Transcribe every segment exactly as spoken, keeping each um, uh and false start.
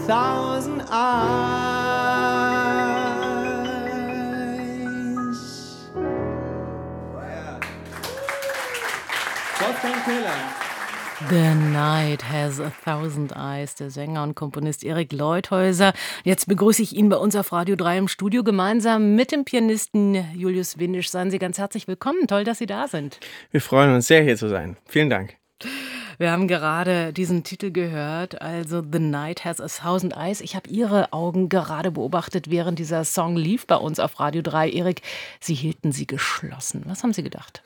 thousand eyes. Wolfgang Köhler. The Night Has a Thousand Eyes, der Sänger und Komponist Erik Leuthäuser. Jetzt begrüße ich ihn bei uns auf Radio drei im Studio gemeinsam mit dem Pianisten Julius Windisch. Seien Sie ganz herzlich willkommen. Toll, dass Sie da sind. Wir freuen uns sehr, hier zu sein. Vielen Dank. Wir haben gerade diesen Titel gehört, also The Night Has a Thousand Eyes. Ich habe Ihre Augen gerade beobachtet, während dieser Song lief bei uns auf Radio drei. Erik, Sie hielten sie geschlossen. Was haben Sie gedacht?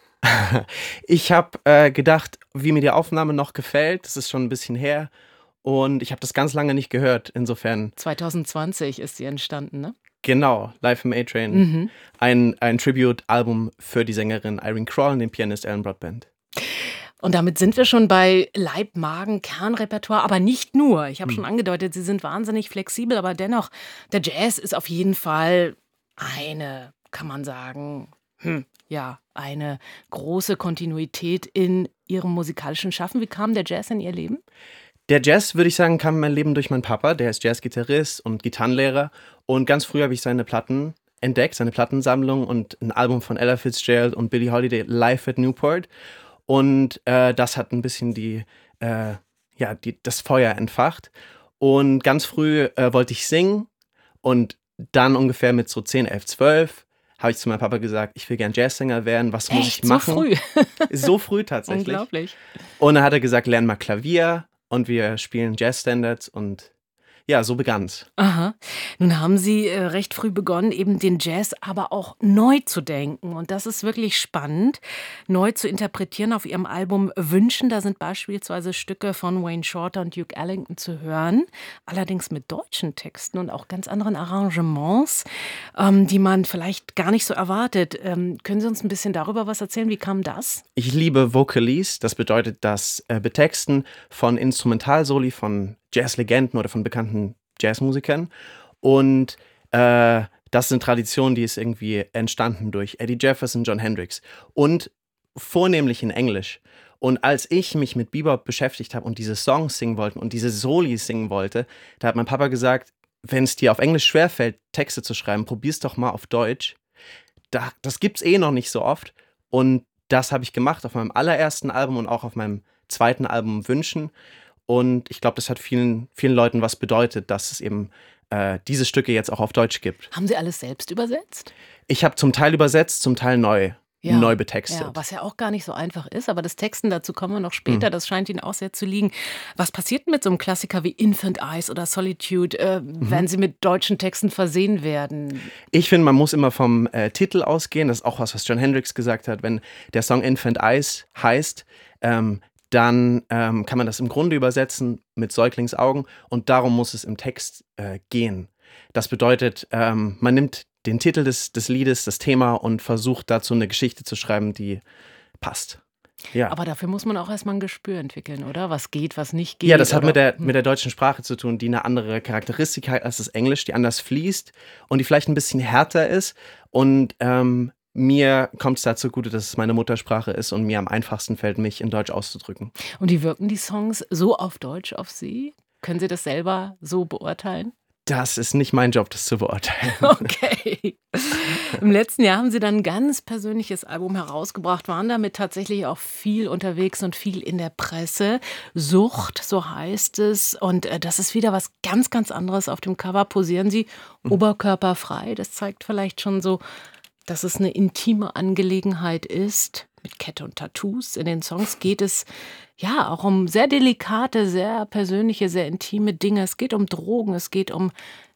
Ich habe äh, gedacht, wie mir die Aufnahme noch gefällt. Das ist schon ein bisschen her. Und ich habe das ganz lange nicht gehört. Insofern. zwanzig zwanzig ist sie entstanden, ne? Genau, Live im A-Train. Mhm. Ein, ein Tribute-Album für die Sängerin Irene Kroll und den Pianist Alan Broadbent. Und damit sind wir schon bei Leib, Magen, Kernrepertoire, aber nicht nur. Ich habe hm. schon angedeutet, Sie sind wahnsinnig flexibel, aber dennoch, der Jazz ist auf jeden Fall eine, kann man sagen, hm, ja, eine große Kontinuität in Ihrem musikalischen Schaffen. Wie kam der Jazz in Ihr Leben? Der Jazz, würde ich sagen, kam in mein Leben durch meinen Papa. Der ist Jazzgitarrist und Gitarrenlehrer. Und ganz früh habe ich seine Platten entdeckt, seine Plattensammlung und ein Album von Ella Fitzgerald und Billie Holiday, Live at Newport. Und äh, das hat ein bisschen die, äh, ja, die, das Feuer entfacht. Und ganz früh äh, wollte ich singen. Und dann ungefähr mit so zehn, elf, zwölf habe ich zu meinem Papa gesagt, ich will gern Jazzsänger werden. Was Echt? muss ich machen? So früh? So früh tatsächlich. Unglaublich. Und dann hat er gesagt, lern mal Klavier. Und wir spielen Jazzstandards und ja, so begann's. Aha. Nun haben Sie äh, recht früh begonnen, eben den Jazz aber auch neu zu denken. Und das ist wirklich spannend, neu zu interpretieren auf Ihrem Album Wünschen. Da sind beispielsweise Stücke von Wayne Shorter und Duke Ellington zu hören. Allerdings mit deutschen Texten und auch ganz anderen Arrangements, ähm, die man vielleicht gar nicht so erwartet. Ähm, können Sie uns ein bisschen darüber was erzählen? Wie kam das? Ich liebe Vocalese. Das bedeutet das äh, Betexten von Instrumentalsoli von Jazzlegenden oder von bekannten Jazzmusikern. Und äh, das sind Traditionen, die ist irgendwie entstanden durch Eddie Jefferson, John Hendricks und vornehmlich in Englisch. Und als ich mich mit Bebop beschäftigt habe und diese Songs singen wollte und diese Solis singen wollte, da hat mein Papa gesagt, wenn es dir auf Englisch schwerfällt, Texte zu schreiben, probier's doch mal auf Deutsch. Da, das gibt's eh noch nicht so oft. Und das habe ich gemacht auf meinem allerersten Album und auch auf meinem zweiten Album Wünschen. Und ich glaube, das hat vielen, vielen Leuten was bedeutet, dass es eben äh, diese Stücke jetzt auch auf Deutsch gibt. Haben Sie alles selbst übersetzt? Ich habe zum Teil übersetzt, zum Teil neu, ja, neu betextet. Ja, was ja auch gar nicht so einfach ist, aber das Texten, dazu kommen wir noch später, mhm. das scheint Ihnen auch sehr zu liegen. Was passiert mit so einem Klassiker wie Infant Eyes oder Solitude, äh, mhm. wenn sie mit deutschen Texten versehen werden? Ich finde, man muss immer vom äh, Titel ausgehen. Das ist auch was, was John Hendricks gesagt hat. Wenn der Song Infant Eyes heißt, ähm, dann ähm, kann man das im Grunde übersetzen mit Säuglingsaugen und darum muss es im Text äh, gehen. Das bedeutet, ähm, man nimmt den Titel des, des Liedes, das Thema und versucht dazu eine Geschichte zu schreiben, die passt. Ja. Aber dafür muss man auch erstmal ein Gespür entwickeln, oder? Was geht, was nicht geht. Ja, das hat oder? mit der, mit der deutschen Sprache zu tun, die eine andere Charakteristik hat als das Englisch, die anders fließt und die vielleicht ein bisschen härter ist. Und ähm, mir kommt es dazu gut, dass es meine Muttersprache ist und mir am einfachsten fällt, mich in Deutsch auszudrücken. Und wie wirken die Songs so auf Deutsch auf Sie? Können Sie das selber so beurteilen? Das ist nicht mein Job, das zu beurteilen. Okay. Im letzten Jahr haben Sie dann ein ganz persönliches Album herausgebracht, waren damit tatsächlich auch viel unterwegs und viel in der Presse. Sucht, so heißt es. Und das ist wieder was ganz, ganz anderes. Auf dem Cover posieren Sie mhm. oberkörperfrei. Das zeigt vielleicht schon so, dass es eine intime Angelegenheit ist, mit Kette und Tattoos. In den Songs geht es ja auch um sehr delikate, sehr persönliche, sehr intime Dinge. Es geht um Drogen, es geht um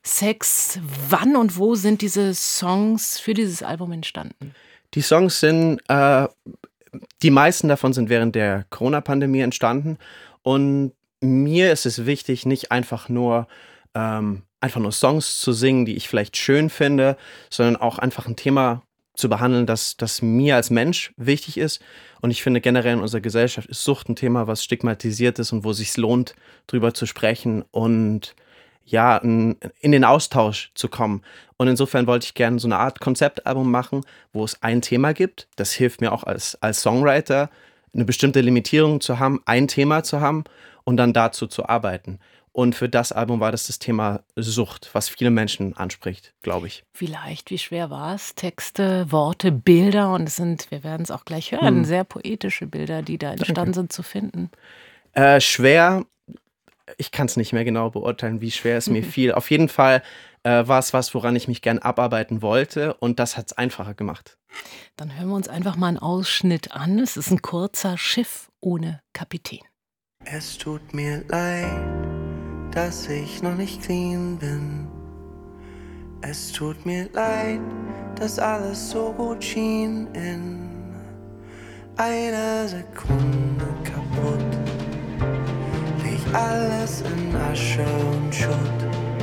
Sex. Wann und wo sind diese Songs für dieses Album entstanden? Die Songs sind, äh, die meisten davon sind während der Corona-Pandemie entstanden. Und mir ist es wichtig, nicht einfach nur ähm, einfach nur Songs zu singen, die ich vielleicht schön finde, sondern auch einfach ein Thema zu behandeln, das, das mir als Mensch wichtig ist. Und ich finde generell in unserer Gesellschaft ist Sucht ein Thema, was stigmatisiert ist und wo es sich lohnt, drüber zu sprechen und ja, in, in den Austausch zu kommen. Und insofern wollte ich gerne so eine Art Konzeptalbum machen, wo es ein Thema gibt. Das hilft mir auch als, als Songwriter, eine bestimmte Limitierung zu haben, ein Thema zu haben und dann dazu zu arbeiten. Und für das Album war das das Thema Sucht, was viele Menschen anspricht, glaube ich. Wie leicht, wie schwer war es? Texte, Worte, Bilder und es sind, wir werden es auch gleich hören, Hm. sehr poetische Bilder, die da entstanden sind, zu finden. Äh, schwer, ich kann es nicht mehr genau beurteilen, wie schwer es mir fiel. Auf jeden Fall äh, war es was, woran ich mich gern abarbeiten wollte und das hat es einfacher gemacht. Dann hören wir uns einfach mal einen Ausschnitt an. Es ist ein kurzer Schiff ohne Kapitän. Es tut mir leid, dass ich noch nicht clean bin. Es tut mir leid, dass alles so gut schien in einer Sekunde kaputt. Leg alles in Asche und Schutt.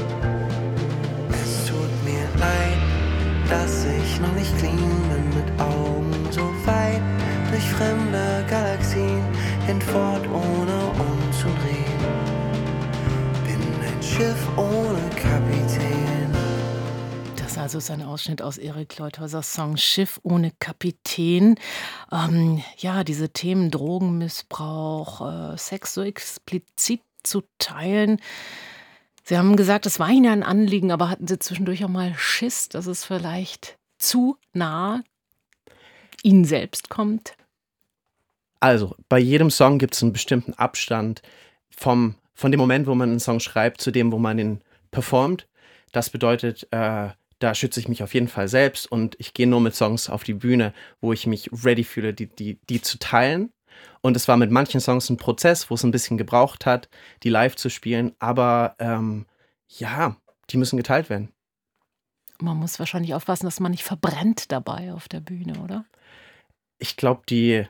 Es tut mir leid, dass ich noch nicht clean bin, mit Augen so weit durch fremde Galaxien hinfort ohne umzudrehen. Bin ein Schiff ohne Kapitän. Das also ist ein Ausschnitt aus Erik Leutheusers Song Schiff ohne Kapitän. Ähm, ja, diese Themen Drogenmissbrauch, äh, Sex so explizit zu teilen. Sie haben gesagt, es war Ihnen ein Anliegen, aber hatten Sie zwischendurch auch mal Schiss, dass es vielleicht zu nah Ihnen selbst kommt? Also, bei jedem Song gibt es einen bestimmten Abstand vom, von dem Moment, wo man einen Song schreibt, zu dem, wo man ihn performt. Das bedeutet, äh, da schütze ich mich auf jeden Fall selbst und ich gehe nur mit Songs auf die Bühne, wo ich mich ready fühle, die, die, die zu teilen. Und es war mit manchen Songs ein Prozess, wo es ein bisschen gebraucht hat, die live zu spielen. Aber ähm, ja, die müssen geteilt werden. Man muss wahrscheinlich aufpassen, dass man nicht verbrennt dabei auf der Bühne, oder? Ich glaube, die,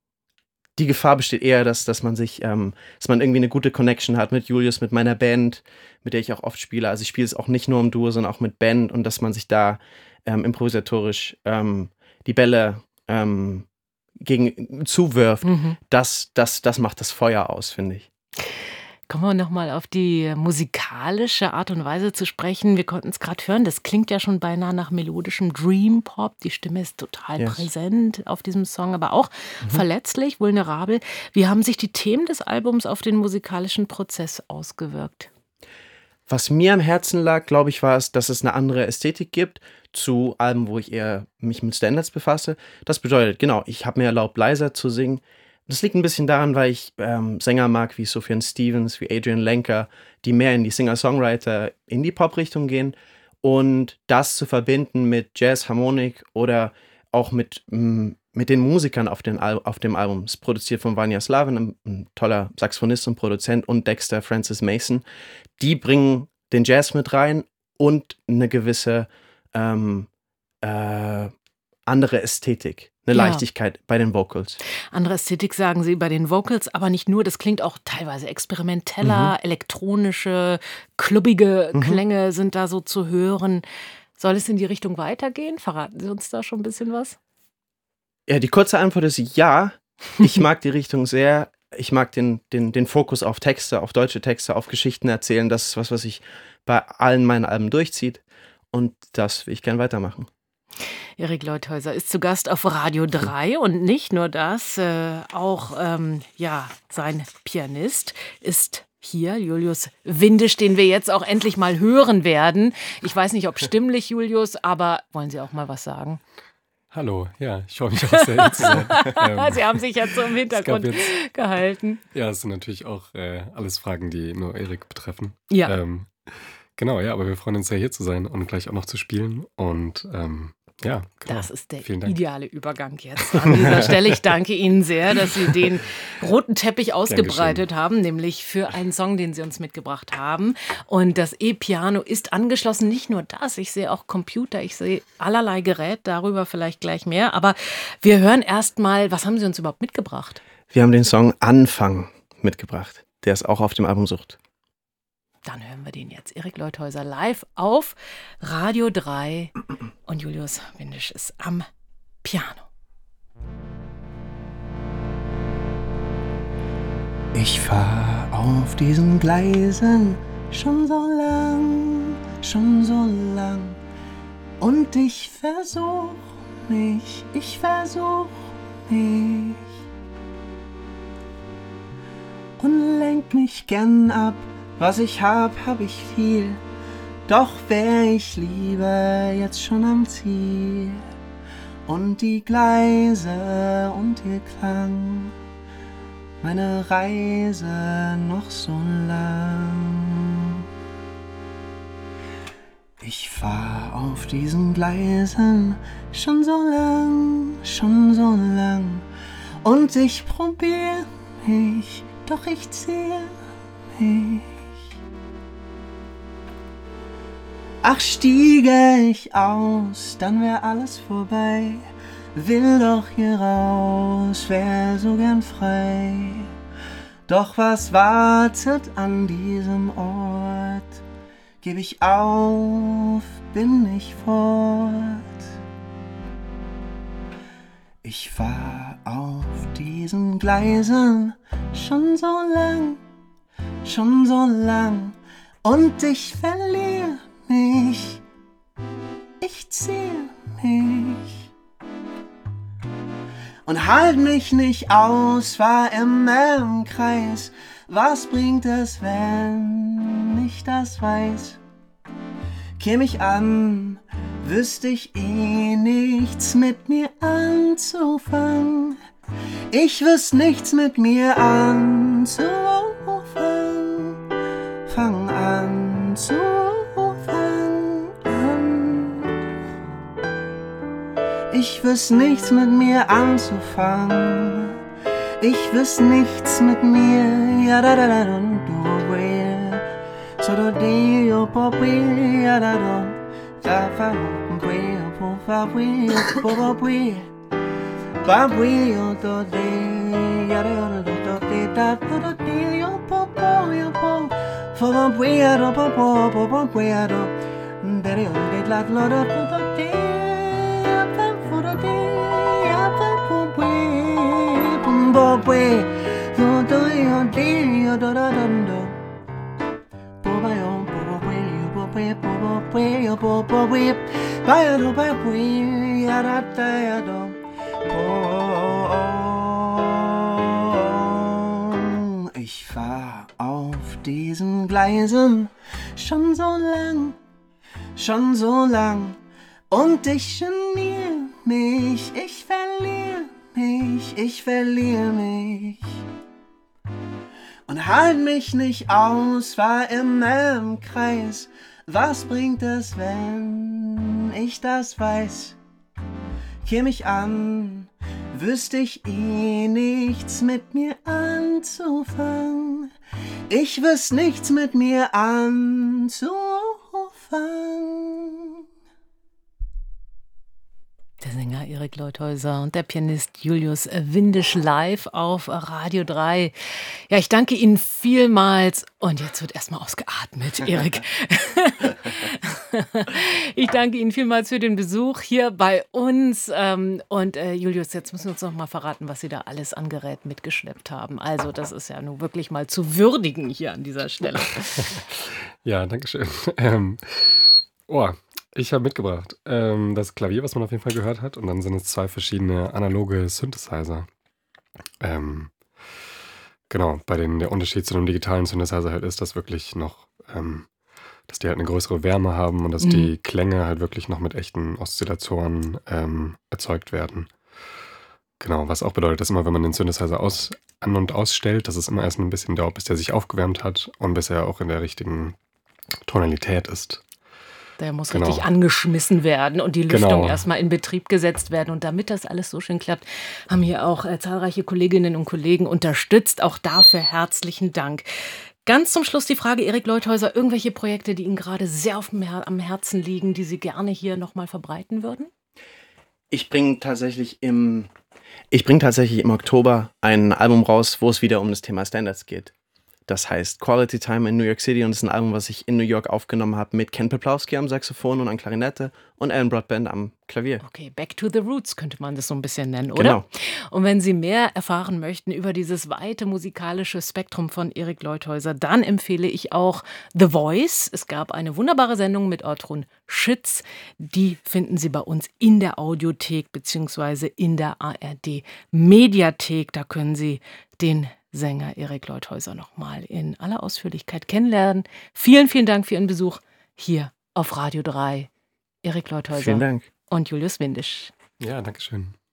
die Gefahr besteht eher, dass, dass man sich, ähm, dass man irgendwie eine gute Connection hat mit Julius, mit meiner Band, mit der ich auch oft spiele. Also ich spiele es auch nicht nur im Duo, sondern auch mit Band und dass man sich da ähm, improvisatorisch ähm, die Bälle ähm, gegen zuwirft, Mhm. das, das, das macht das Feuer aus, finde ich. Kommen wir nochmal auf die musikalische Art und Weise zu sprechen. Wir konnten es gerade hören, das klingt ja schon beinahe nach melodischem Dream Pop. Die Stimme ist total Yes. präsent auf diesem Song, aber auch Mhm. verletzlich, vulnerabel. Wie haben sich die Themen des Albums auf den musikalischen Prozess ausgewirkt? Was mir am Herzen lag, glaube ich, war es, dass es eine andere Ästhetik gibt zu Alben, wo ich eher mich mit Standards befasse. Das bedeutet, genau, ich habe mir erlaubt, leiser zu singen. Das liegt ein bisschen daran, weil ich ähm, Sänger mag wie Sufjan Stevens, wie Adrian Lenker, die mehr in die Singer-Songwriter, Indie-Pop-Richtung gehen. Und das zu verbinden mit Jazz, Harmonik oder auch mit, mm, mit den Musikern auf, den Al- auf dem Album. Es ist produziert von Vanya Slavin, ein, ein toller Saxophonist und Produzent, und Dexter Francis Mason. Die bringen den Jazz mit rein und eine gewisse ähm, äh, andere Ästhetik, eine Ja. Leichtigkeit bei den Vocals. Andere Ästhetik sagen Sie bei den Vocals, aber nicht nur. Das klingt auch teilweise experimenteller, elektronische, klubbige Mhm. Klänge sind da so zu hören. Soll es in die Richtung weitergehen? Verraten Sie uns da schon ein bisschen was? Ja, die kurze Antwort ist ja. Ich mag die Richtung sehr. Ich mag den, den, den Fokus auf Texte, auf deutsche Texte, auf Geschichten erzählen. Das ist was, was sich bei allen meinen Alben durchzieht. Und das will ich gern weitermachen. Erik Leuthäuser ist zu Gast auf Radio drei und nicht nur das, äh, auch ähm, ja, sein Pianist ist hier, Julius Windisch, den wir jetzt auch endlich mal hören werden. Ich weiß nicht, ob stimmlich, Julius, aber wollen Sie auch mal was sagen? Hallo, ja, ich freue mich auch sehr, hier zu sein. Ähm, Sie haben sich jetzt so im es gab Hintergrund jetzt, gehalten. ja, es sind natürlich auch äh, alles Fragen, die nur Erik betreffen. Ja. Ähm, genau, ja, aber wir freuen uns sehr, hier zu sein und gleich auch noch zu spielen. Und ähm, ja, genau. Das ist der Vielen Dank. ideale Übergang jetzt an dieser Stelle. Ich danke Ihnen sehr, dass Sie den roten Teppich ausgebreitet haben, nämlich für einen Song, den Sie uns mitgebracht haben. Und das E-Piano ist angeschlossen. Nicht nur das, ich sehe auch Computer, ich sehe allerlei Gerät, darüber vielleicht gleich mehr. Aber wir hören erst mal, was haben Sie uns überhaupt mitgebracht? Wir haben den Song Anfang mitgebracht. Der ist auch auf dem Album Sucht. Dann hören wir den jetzt. Erik Leuthäuser live auf Radio drei und Julius Windisch ist am Piano. Ich fahr auf diesen Gleisen schon so lang, schon so lang. Und ich versuch mich, ich versuch mich. Und lenk mich gern ab Was ich hab, hab ich viel, doch wär ich lieber jetzt schon am Ziel. Und die Gleise und ihr Klang, meine Reise noch so lang. Ich fahr auf diesen Gleisen schon so lang, schon so lang. Und ich probier mich, doch ich ziehe mich. Ach, stiege ich aus, dann wär alles vorbei. Will doch hier raus, wär so gern frei. Doch was wartet an diesem Ort? Geb ich auf, bin ich fort. Ich fahr auf diesen Gleisen schon so lang, schon so lang. Und ich verliere mich, ich ziehe mich und halt mich nicht aus, war immer im Kreis. Was bringt es, wenn ich das weiß? Käm ich an, wüsste ich eh nichts mit mir anzufangen. Ich wüsst nichts mit mir anzufangen. Fang an zu Ich wüsst nichts mit mir anzufangen. Ich wüsst nichts mit mir. Ja da da da da da. So da di yo popi ya da da. Fa fa popi po fa wi po po wi. Ba wi yo do di ya da da da da da da di yo po po yo po. For the wi ya do po po po po wi ya do. There you did like lot of the Ich fahr auf diesen Gleisen schon so lang, schon so lang. Und ich genier mich, ich verliere mich, ich verliere mich. Und halt mich nicht aus, war immer im Kreis. Was bringt es, wenn ich das weiß? Käm ich an, wüsste ich eh nichts mit mir anzufangen. Ich wüsst nichts mit mir anzufangen. Der Sänger Erik Leuthäuser und der Pianist Julius Windisch live auf Radio drei. Ja, ich danke Ihnen vielmals. Und jetzt wird erstmal ausgeatmet, Erik. Ich danke Ihnen vielmals für den Besuch hier bei uns. Und äh, Julius, jetzt müssen wir uns noch mal verraten, was Sie da alles an Geräten mitgeschleppt haben. Also das ist ja nun wirklich mal zu würdigen hier an dieser Stelle. Ja, danke schön. Ähm, oh, ich habe mitgebracht ähm, das Klavier, was man auf jeden Fall gehört hat. Und dann sind es zwei verschiedene analoge Synthesizer. Ähm, genau, bei denen der Unterschied zu einem digitalen Synthesizer halt ist, dass wirklich noch, ähm, dass die halt eine größere Wärme haben und dass Mhm. die Klänge halt wirklich noch mit echten Oszillatoren ähm, erzeugt werden. Genau, was auch bedeutet, dass immer, wenn man den Synthesizer aus, an- und ausstellt, dass es immer erst ein bisschen dauert, bis der sich aufgewärmt hat und bis er auch in der richtigen Tonalität ist. Der muss Genau. richtig angeschmissen werden und die Lüftung Genau. erstmal in Betrieb gesetzt werden. Und damit das alles so schön klappt, haben hier auch äh, zahlreiche Kolleginnen und Kollegen unterstützt. Auch dafür herzlichen Dank. Ganz zum Schluss die Frage, Erik Leuthäuser, irgendwelche Projekte, die Ihnen gerade sehr auf dem Her- am Herzen liegen, die Sie gerne hier nochmal verbreiten würden? Ich bringe tatsächlich im Ich bringe tatsächlich im Oktober ein Album raus, wo es wieder um das Thema Standards geht. Das heißt Quality Time in New York City und das ist ein Album, was ich in New York aufgenommen habe mit Ken Peplowski am Saxophon und an Klarinette und Alan Broadbent am Klavier. Okay, Back to the Roots könnte man das so ein bisschen nennen, oder? Genau. Und wenn Sie mehr erfahren möchten über dieses weite musikalische Spektrum von Erik Leuthäuser, dann empfehle ich auch The Voice. Es gab eine wunderbare Sendung mit Ortrun Schütz. Die finden Sie bei uns in der Audiothek bzw. in der A R D Mediathek. Da können Sie den Sänger Erik Leuthäuser nochmal in aller Ausführlichkeit kennenlernen. Vielen, vielen Dank für Ihren Besuch hier auf Radio drei. Erik Leuthäuser Vielen Dank. und Julius Windisch. Ja, danke schön.